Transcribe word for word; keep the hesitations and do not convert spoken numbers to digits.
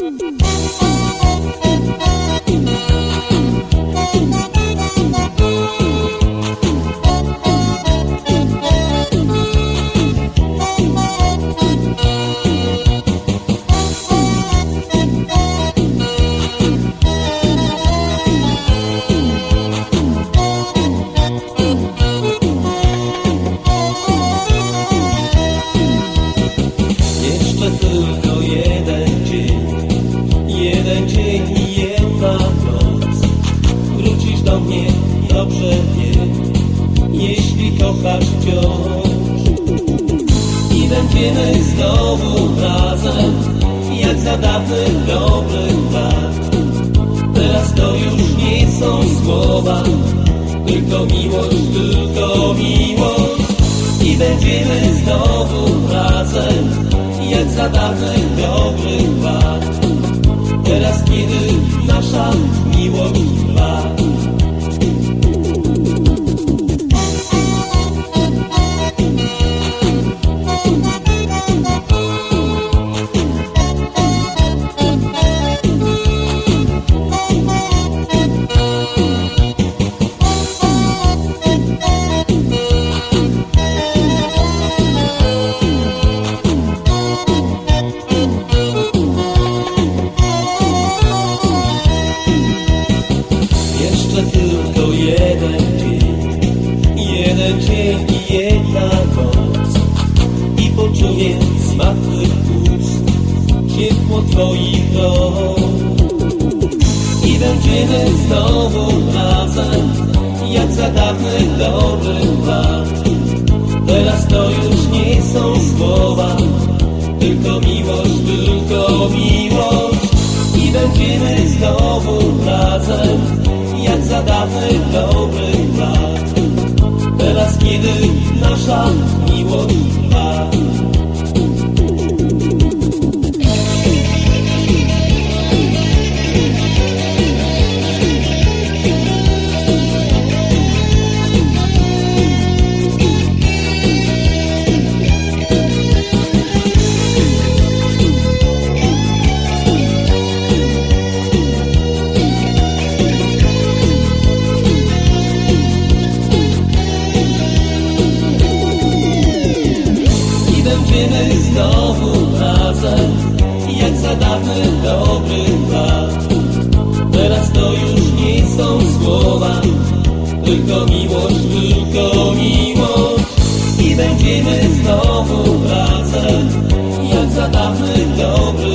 Tylko jeden dzień, jeden dzień i jedna noc. Wrócisz do mnie, dobrze wiem, jeśli kochasz wciąż. I będziemy znowu razem, jak za dawnych dobrych lat. Teraz to już nie są słowa, tylko miłość, tylko miłość. I będziemy znowu razem, jak za dawnych dobrych lat. Teraz kiedy nasza miłość trwa. Tylko jeden dzień, jeden dzień i jedna noc. I poczuję smak twych ust, ciepło twoich rąk. I będziemy znowu razem, jak za dawnych dobrych lat. Teraz to już nie są słowa, tylko miłość, tylko miłość. I będziemy znowu razem, jak za dawnych dobrych lat. Teraz kiedy nasza miłość trwa. Będziemy znowu razem, jak za dawnych dobrych lat. Teraz to już nie są słowa, tylko miłość, tylko miłość. I będziemy znowu razem, jak za dawnych dobrych lat.